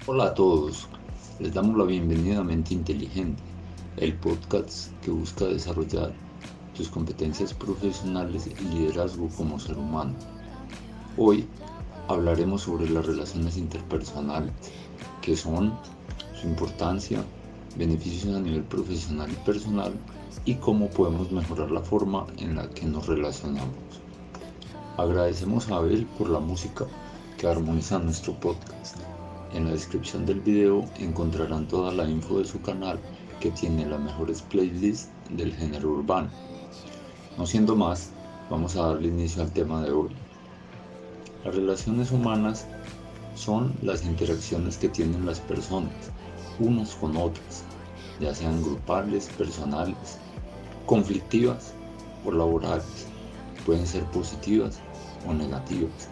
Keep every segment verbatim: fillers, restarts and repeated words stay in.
Hola a todos, les damos la bienvenida a Mente Inteligente, el podcast que busca desarrollar tus competencias profesionales y liderazgo como ser humano. Hoy hablaremos sobre las relaciones interpersonales, qué son, su importancia, beneficios a nivel profesional y personal y cómo podemos mejorar la forma en la que nos relacionamos. Agradecemos a Abel por la música que armoniza nuestro podcast. En la descripción del video encontrarán toda la info de su canal que tiene las mejores playlists del género urbano. No siendo más, vamos a darle inicio al tema de hoy. Las relaciones humanas son las interacciones que tienen las personas unas con otras, ya sean grupales, personales, conflictivas o laborales. Pueden ser positivas o negativas.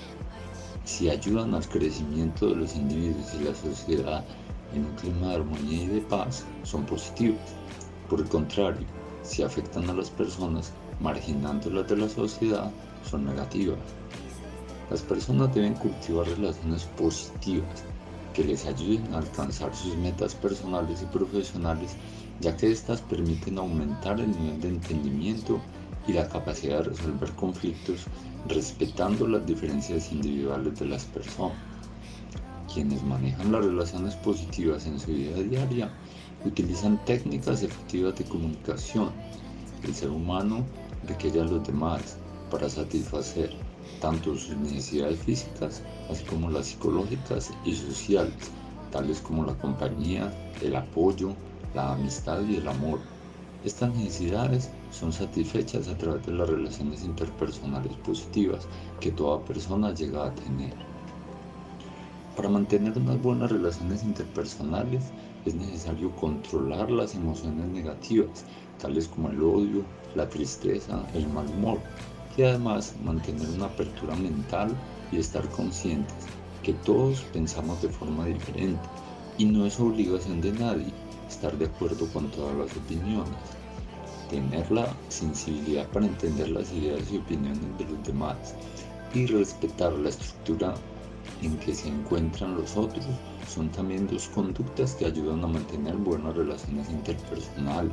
Si ayudan al crecimiento de los individuos y la sociedad en un clima de armonía y de paz, son positivas. Por el contrario, si afectan a las personas, marginándolas de la sociedad, son negativas. Las personas deben cultivar relaciones positivas que les ayuden a alcanzar sus metas personales y profesionales, ya que éstas permiten aumentar el nivel de entendimiento y la capacidad de resolver conflictos respetando las diferencias individuales de las personas. Quienes manejan las relaciones positivas en su vida diaria utilizan técnicas efectivas de comunicación. El ser humano requiere a los demás para satisfacer tanto sus necesidades físicas, así como las psicológicas y sociales, tales como la compañía, el apoyo, la amistad y el amor. Estas necesidades son satisfechas a través de las relaciones interpersonales positivas que toda persona llega a tener. Para mantener unas buenas relaciones interpersonales es necesario controlar las emociones negativas, tales como el odio, la tristeza, el mal humor, y además mantener una apertura mental y estar conscientes que todos pensamos de forma diferente y no es obligación de nadie estar de acuerdo con todas las opiniones. Tener la sensibilidad para entender las ideas y opiniones de los demás y respetar la estructura en que se encuentran los otros son también dos conductas que ayudan a mantener buenas relaciones interpersonales,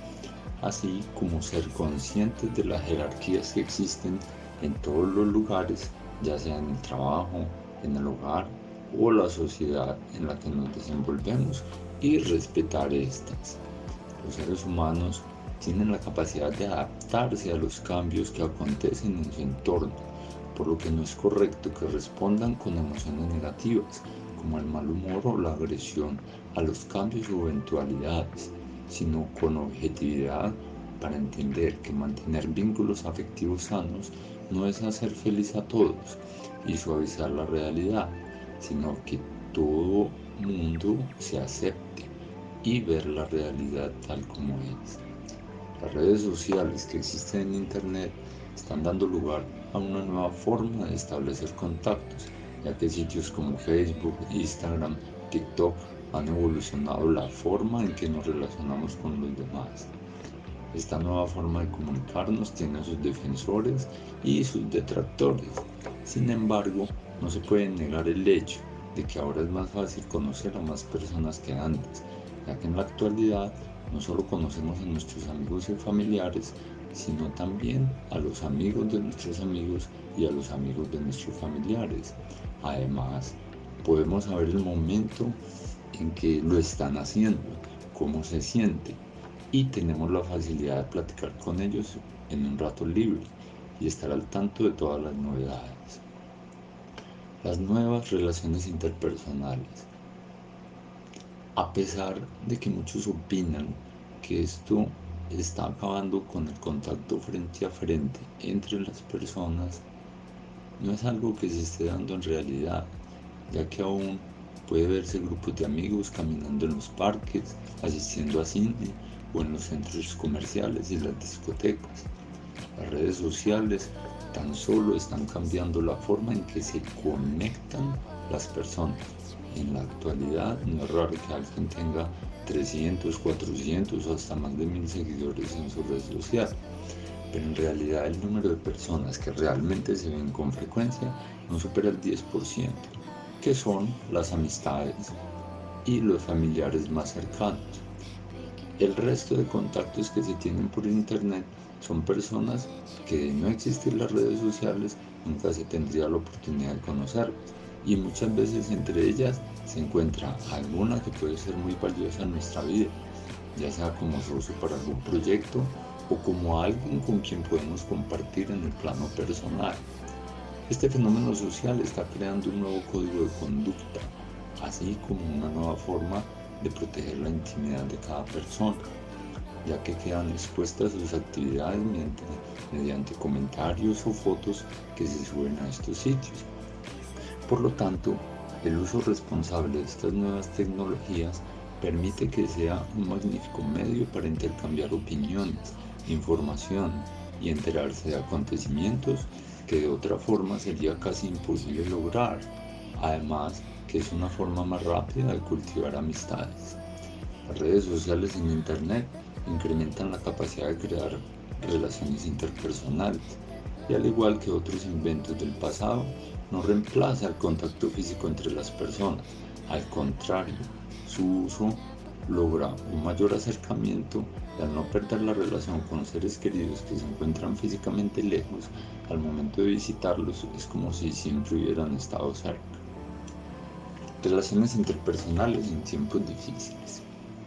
así como ser conscientes de las jerarquías que existen en todos los lugares, ya sea en el trabajo, en el hogar o la sociedad en la que nos desenvolvemos, y respetar estas. Los seres humanos tienen la capacidad de adaptarse a los cambios que acontecen en su entorno, por lo que no es correcto que respondan con emociones negativas, como el mal humor o la agresión a los cambios o eventualidades, sino con objetividad para entender que mantener vínculos afectivos sanos no es hacer feliz a todos y suavizar la realidad, sino que todo mundo se acepte y ver la realidad tal como es. Las redes sociales que existen en Internet están dando lugar a una nueva forma de establecer contactos, ya que sitios como Facebook, Instagram, TikTok han evolucionado la forma en que nos relacionamos con los demás. Esta nueva forma de comunicarnos tiene sus defensores y sus detractores. Sin embargo, no se puede negar el hecho de que ahora es más fácil conocer a más personas que antes, ya que en la actualidad no solo conocemos a nuestros amigos y familiares, sino también a los amigos de nuestros amigos y a los amigos de nuestros familiares. Además, podemos saber el momento en que lo están haciendo, cómo se siente, y tenemos la facilidad de platicar con ellos en un rato libre y estar al tanto de todas las novedades. Las nuevas relaciones interpersonales. A pesar de que muchos opinan que esto está acabando con el contacto frente a frente entre las personas, no es algo que se esté dando en realidad, ya que aún puede verse grupos de amigos caminando en los parques, asistiendo a cine o en los centros comerciales y las discotecas. Las redes sociales tan solo están cambiando la forma en que se conectan las personas. En la actualidad no es raro que alguien tenga trescientos, cuatrocientos o hasta más de mil seguidores en su red social, pero en realidad el número de personas que realmente se ven con frecuencia no supera el diez por ciento. que son las amistades y los familiares más cercanos. El resto de contactos que se tienen por internet son personas que, de no existir las redes sociales, nunca se tendría la oportunidad de conocer, y muchas veces entre ellas se encuentra alguna que puede ser muy valiosa en nuestra vida, ya sea como socio para algún proyecto o como alguien con quien podemos compartir en el plano personal. Este fenómeno social está creando un nuevo código de conducta, así como una nueva forma de proteger la intimidad de cada persona, ya que quedan expuestas sus actividades mediante, mediante comentarios o fotos que se suben a estos sitios. Por lo tanto, el uso responsable de estas nuevas tecnologías permite que sea un magnífico medio para intercambiar opiniones, información y enterarse de acontecimientos que de otra forma sería casi imposible lograr. Además, que es una forma más rápida de cultivar amistades. Las redes sociales en Internet incrementan la capacidad de crear relaciones interpersonales, y al igual que otros inventos del pasado, no reemplaza el contacto físico entre las personas. Al contrario, su uso logra un mayor acercamiento, y al no perder la relación con seres queridos que se encuentran físicamente lejos, al momento de visitarlos es como si siempre hubieran estado cerca. Relaciones interpersonales en tiempos difíciles.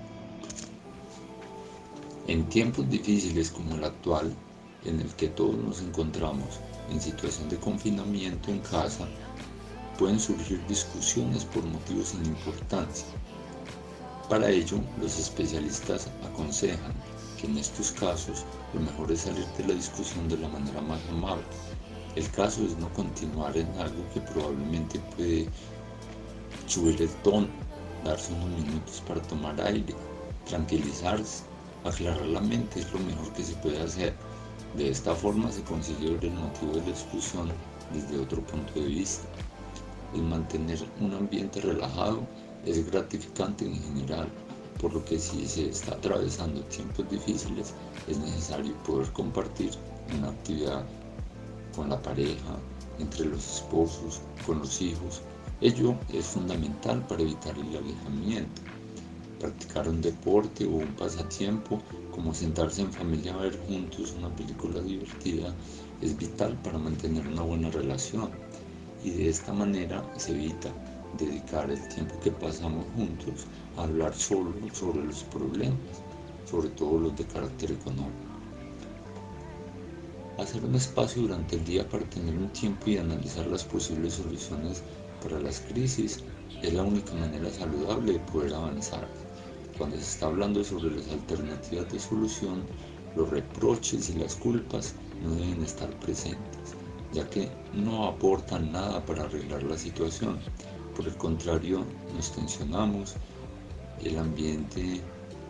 En tiempos difíciles como el actual, en el que todos nos encontramos en situación de confinamiento en casa, pueden surgir discusiones por motivos sin importancia. Para ello, los especialistas aconsejan que en estos casos lo mejor es salir de la discusión de la manera más amable. El caso es no continuar en algo que probablemente puede subir el tono, darse unos minutos para tomar aire, tranquilizarse, aclarar la mente es lo mejor que se puede hacer. De esta forma se consigue ver el motivo de la discusión desde otro punto de vista. El mantener un ambiente relajado es gratificante en general, por lo que si se está atravesando tiempos difíciles es necesario poder compartir una actividad con la pareja, entre los esposos, con los hijos. Ello es fundamental para evitar el alejamiento. Practicar un deporte o un pasatiempo, como sentarse en familia a ver juntos una película divertida, es vital para mantener una buena relación, y de esta manera se evita dedicar el tiempo que pasamos juntos a hablar solo sobre los problemas, sobre todo los de carácter económico. Hacer un espacio durante el día para tener un tiempo y analizar las posibles soluciones para las crisis es la única manera saludable de poder avanzar. Cuando se está hablando sobre las alternativas de solución, los reproches y las culpas no deben estar presentes, ya que no aportan nada para arreglar la situación. Por el contrario, nos tensionamos, el ambiente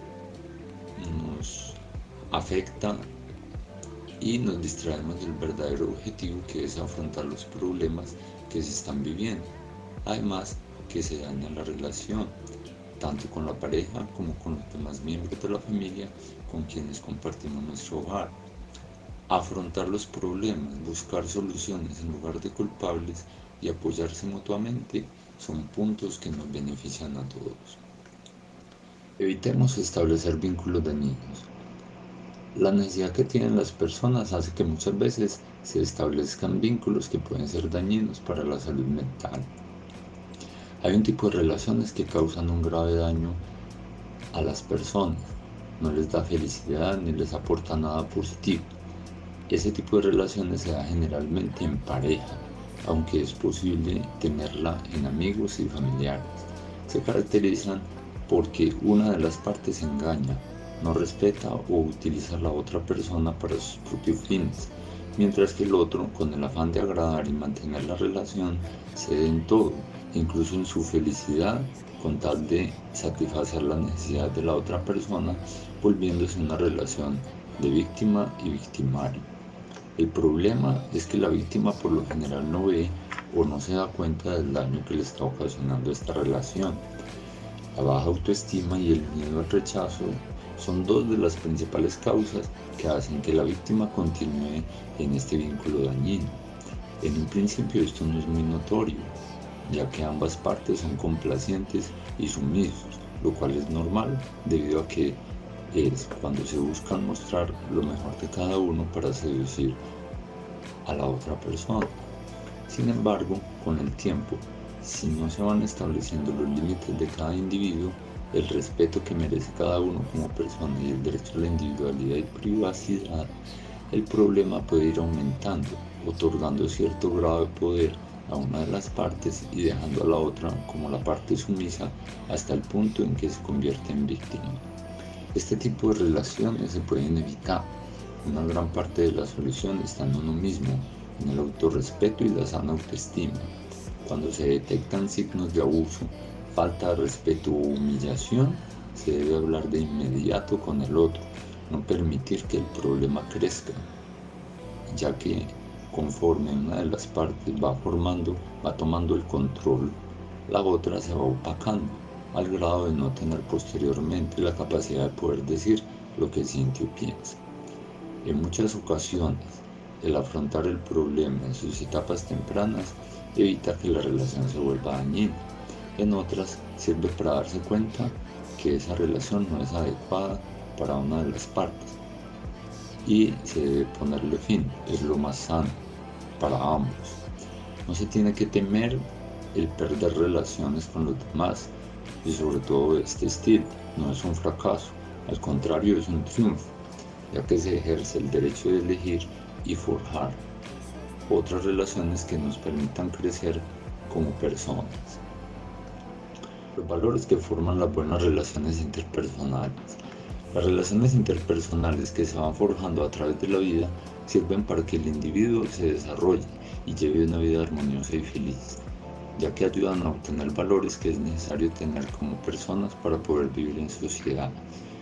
nos afecta y nos distraemos del verdadero objetivo, que es afrontar los problemas que se están viviendo. Además, que se daña la relación, tanto con la pareja como con los demás miembros de la familia con quienes compartimos nuestro hogar. Afrontar los problemas, buscar soluciones en lugar de culpables y apoyarse mutuamente son puntos que nos benefician a todos. Evitemos establecer vínculos dañinos. La necesidad que tienen las personas hace que muchas veces se establezcan vínculos que pueden ser dañinos para la salud mental. Hay un tipo de relaciones que causan un grave daño a las personas, no les da felicidad ni les aporta nada positivo. Ese tipo de relaciones se da generalmente en pareja, aunque es posible tenerla en amigos y familiares. Se caracterizan porque una de las partes engaña, no respeta o utiliza a la otra persona para sus propios fines, mientras que el otro, con el afán de agradar y mantener la relación, cede en todo, incluso en su felicidad, con tal de satisfacer la necesidad de la otra persona, volviéndose una relación de víctima y victimario. El problema es que la víctima por lo general no ve o no se da cuenta del daño que le está ocasionando esta relación. La baja autoestima y el miedo al rechazo son dos de las principales causas que hacen que la víctima continúe en este vínculo dañino. En un principio esto no es muy notorio, ya que ambas partes son complacientes y sumisos, lo cual es normal debido a que es cuando se buscan mostrar lo mejor de cada uno para seducir a la otra persona. Sin embargo, con el tiempo, si no se van estableciendo los límites de cada individuo, el respeto que merece cada uno como persona y el derecho a la individualidad y privacidad, el problema puede ir aumentando, otorgando cierto grado de poder a una de las partes y dejando a la otra como la parte sumisa hasta el punto en que se convierte en víctima. Este tipo de relaciones se pueden evitar. Una gran parte de la solución está en uno mismo, en el autorrespeto y la sana autoestima. Cuando se detectan signos de abuso, falta de respeto o humillación, se debe hablar de inmediato con el otro, no permitir que el problema crezca, ya que conforme una de las partes va formando, va tomando el control, la otra se va opacando, al grado de no tener posteriormente la capacidad de poder decir lo que siente o piensa. En muchas ocasiones, el afrontar el problema en sus etapas tempranas evita que la relación se vuelva dañina. En otras, sirve para darse cuenta que esa relación no es adecuada para una de las partes y se debe ponerle fin, es lo más sano para ambos. No se tiene que temer el perder relaciones con los demás y sobre todo este estilo, no es un fracaso, al contrario es un triunfo, ya que se ejerce el derecho de elegir y forjar otras relaciones que nos permitan crecer como personas. Los valores que forman las buenas relaciones interpersonales. Las relaciones interpersonales que se van forjando a través de la vida sirven para que el individuo se desarrolle y lleve una vida armoniosa y feliz, ya que ayudan a obtener valores que es necesario tener como personas para poder vivir en sociedad.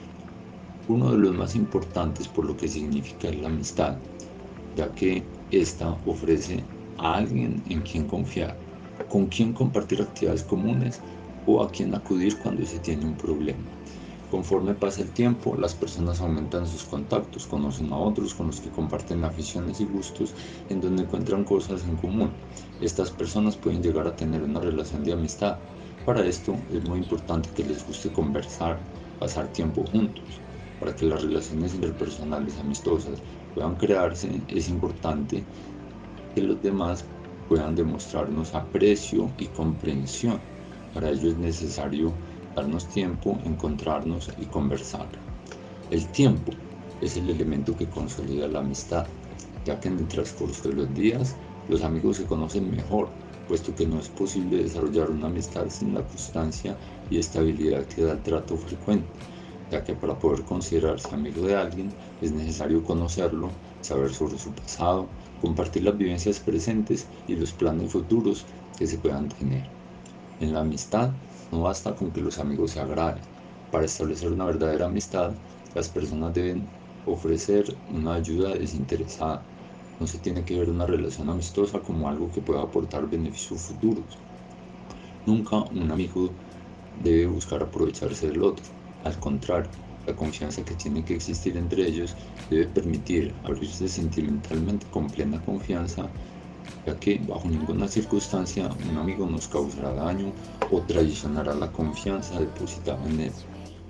Uno de los más importantes por lo que significa es la amistad, ya que ésta ofrece a alguien en quien confiar, con quien compartir actividades comunes o a quien acudir cuando se tiene un problema. Conforme pasa el tiempo, las personas aumentan sus contactos, conocen a otros con los que comparten aficiones y gustos, en donde encuentran cosas en común. Estas personas pueden llegar a tener una relación de amistad. Para esto es muy importante que les guste conversar, pasar tiempo juntos. Para que las relaciones interpersonales amistosas puedan crearse, es importante que los demás puedan demostrarnos aprecio y comprensión. Para ello es necesario darnos tiempo, encontrarnos y conversar. El tiempo es el elemento que consolida la amistad, ya que en el transcurso de los días los amigos se conocen mejor, puesto que no es posible desarrollar una amistad sin la constancia y estabilidad que da el trato frecuente, ya que para poder considerarse amigo de alguien es necesario conocerlo, saber sobre su pasado, compartir las vivencias presentes y los planes futuros que se puedan tener. En la amistad no basta con que los amigos se agraden. Para establecer una verdadera amistad, las personas deben ofrecer una ayuda desinteresada. No se tiene que ver una relación amistosa como algo que pueda aportar beneficios futuros. Nunca un amigo debe buscar aprovecharse del otro. Al contrario, la confianza que tiene que existir entre ellos debe permitir abrirse sentimentalmente con plena confianza, ya que bajo ninguna circunstancia un amigo nos causará daño o traicionará la confianza depositada en él.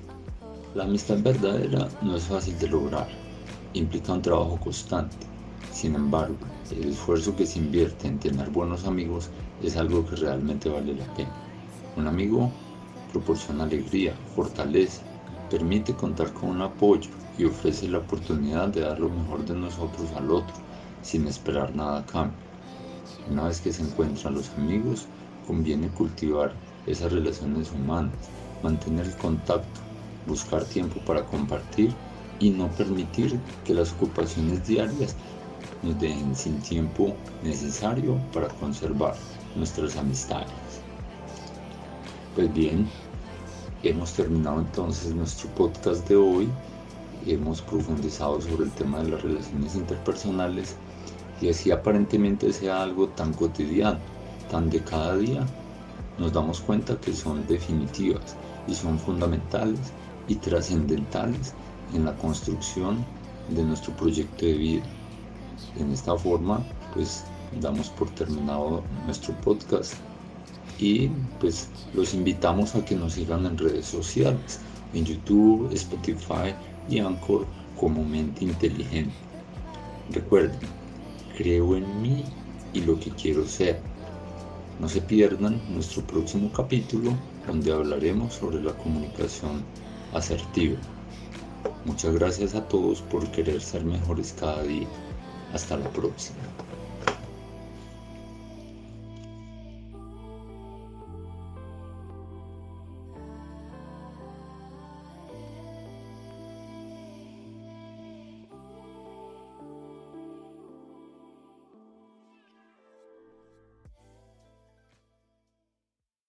La amistad verdadera no es fácil de lograr, implica un trabajo constante. Sin embargo, el esfuerzo que se invierte en tener buenos amigos es algo que realmente vale la pena. Un amigo proporciona alegría, fortaleza, permite contar con un apoyo y ofrece la oportunidad de dar lo mejor de nosotros al otro, sin esperar nada a cambio. Una vez que se encuentran los amigos, conviene cultivar esas relaciones humanas, mantener el contacto, buscar tiempo para compartir y no permitir que las ocupaciones diarias nos dejen sin tiempo necesario para conservar nuestras amistades. Pues bien, hemos terminado entonces nuestro podcast de hoy. Hemos profundizado sobre el tema de las relaciones interpersonales y así aparentemente sea algo tan cotidiano, tan de cada día, nos damos cuenta que son definitivas y son fundamentales y trascendentales en la construcción de nuestro proyecto de vida. En esta forma, pues damos por terminado nuestro podcast Y pues los invitamos a que nos sigan en redes sociales, en YouTube, Spotify y Anchor como Mente Inteligente. Recuerden, creo en mí y lo que quiero ser. No se pierdan nuestro próximo capítulo donde hablaremos sobre la comunicación asertiva. Muchas gracias a todos por querer ser mejores cada día. Hasta la próxima.